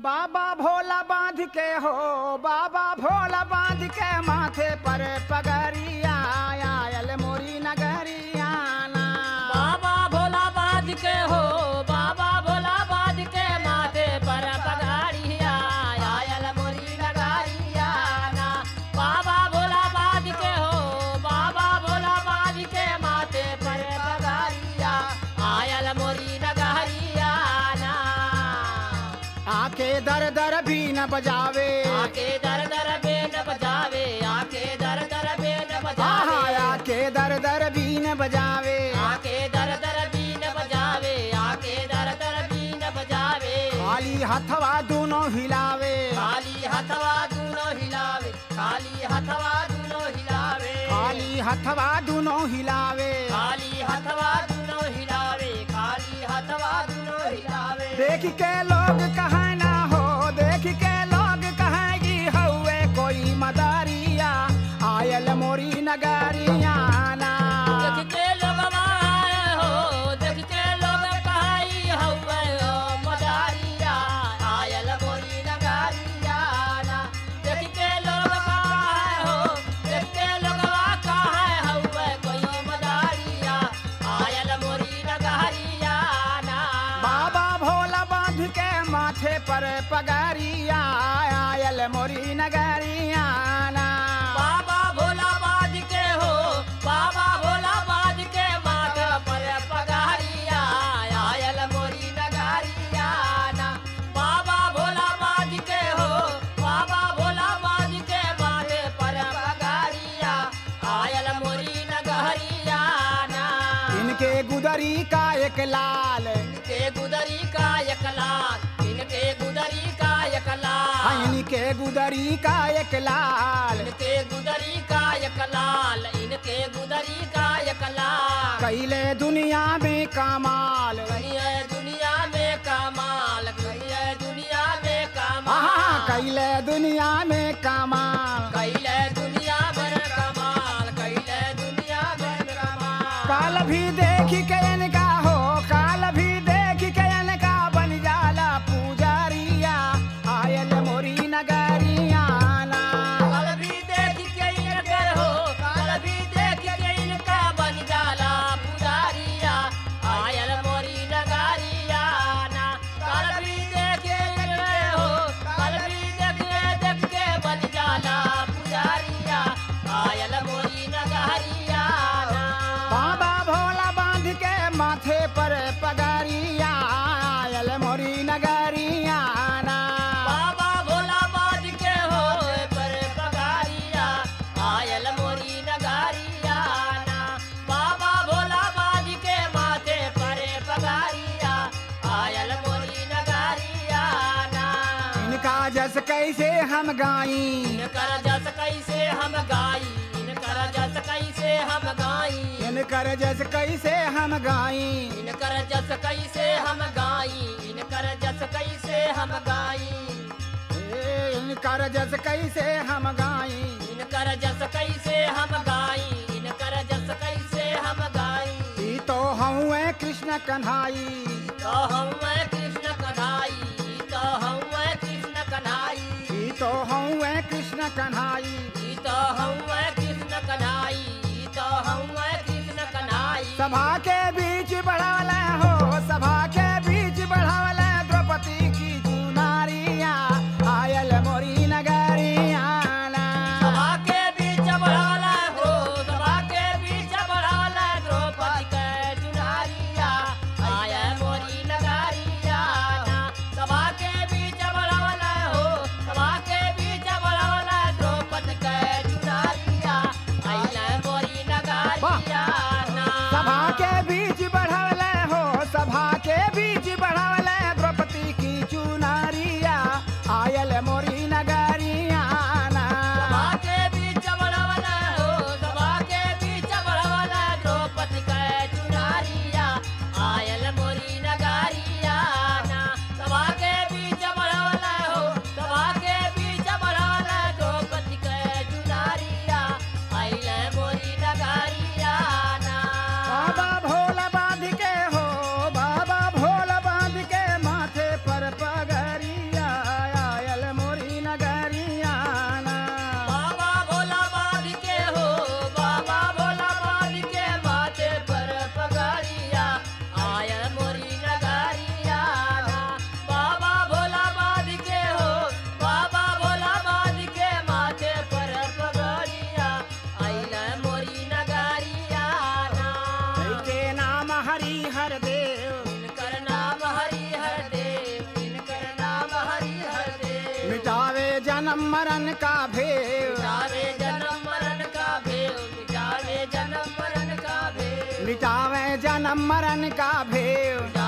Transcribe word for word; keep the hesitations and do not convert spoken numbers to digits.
बाबा भोला बांध के हो, बाबा भोला बांध के माथे पर पगड़िया आयल मोरी नगरिया ना। बाबा भोला बांध के हो, बाबा भोला बांध के माथे पर पगड़िया आयल मोरी नगरिया ना। बाबा भोला बांध के हो, बाबा भोला बांध के माथे पर पगड़िया आयल मोरी नगरिया ना। आके दर दर भी न बजावे, आके दर दर बेन बजावे, आके दर दर बेन आहा बजावे, आके दर दर भी न बजावे। आके दर दर बीन बजावे, आके दर दर बीन बजावे। खाली हथवा दोनों हिलावे, खाली हथवा दूनो हिलावे, खाली हथवा दूनो हिलावे, खाली हथवा दोनों हिलावे। खाली हथवा दूनो हिलावे, खाली हथवा दूनो हिलावे। देख के लोग कहे ना हो, देख के लोग कहेगी हौवे कोई मदारिया आयल मोरी नगरिया ना। देख के लोगवा आए हो, देख के लोग कहाई हौवे हो मदारिया आयल मोरी नगरिया ना। देख के लोग कहाए हो, देख के लोगवा कहाए हौवे कोई मदारिया आयल मोरी नगरिया ना। बाबा भोला बांध के माथे पर पगड़िया आयल मोरी नगरिया ना। बाबा भोला बांध के हो, बाबा भोला बांध के माथे पर पगड़िया आयल मोरी नगरिया ना। बाबा भोला बांध के हो, बाबा भोला बांध के माथे पर पगड़िया आयल मोरी नगरिया ना। इनके गुदरी का एक लाल, इनके गुदरी का एक लाल, इनके गुदरी का एक हाँ, लाल, इनके गुदरी का एक लाल। इनके गुदरी का एक लाल, इनके गुदरी का एक लाल। कैले दुनिया में कमाल, कहिए दुनिया में कमाल, कहिए दुनिया में हाँ कमाल, कैले दुनिया में कमाल। कैले दुनिया में कमाल, कैले दुनिया में कमाल। काल भी देख के इनका हो, काल भी देख के इनका बन जाला पुजारिया आयल मोरी नगरिया ना। कल भी देख के इनकर हो, कल भी देख के इनका बन जाला पुजारिया आयल मोरी नगरिया ना। कल भी देख के इनकर हो, कल भी देख के देख के बन जाला पुजारिया आयल मोरी नगरिया ना। बाबा भोला बांध के माथे पर पगड़िया आयल मोरी नगरिया ना। बाबा भोला बांध के हो पर पगारिया आयल मोरी नगारिया ना। बाबा भोला बांध के माथे पर पगारिया आयल मोरी नगारिया ना। इनका जस कैसे हम गाई, इनकर जस कैसे हम गाई, इनकर जस कैसे हम गाई, इनकर जस कैसे हम गाई। इनकर जस कैसे हम गाई, इनकर जस कैसे हम गाई, ए, इनकर जस कैसे हम गाई। इनकर जस कैसे हम गाई, इनकर जस कैसे हम गाई। ई तो हऊँ कृष्ण कन्हाई, तो हम कृष्ण कन्हाई, तो हम कृष्ण कन्हाई, ई तो हऊँ कृष्ण कन्हाई। तो हम कृष्ण कन्हाई, तो हम कृष्ण कन्हाई। सभा के बीच बढ़ावल हो, सभा के बीच बढ़ावल द्रौपदी की चुनारिया आयल मोरी नगरिया ना। सभा के बीच बढ़ाला हो, सभा के बीच बढ़ाला द्रौपदी के चुनारिया आय मोरी नगरिया जन्म मरण का भेव मिटावे जन्म मरण का भेव मिटावे जन्म मरण का भेव मिटावे जन्म मरण का भेव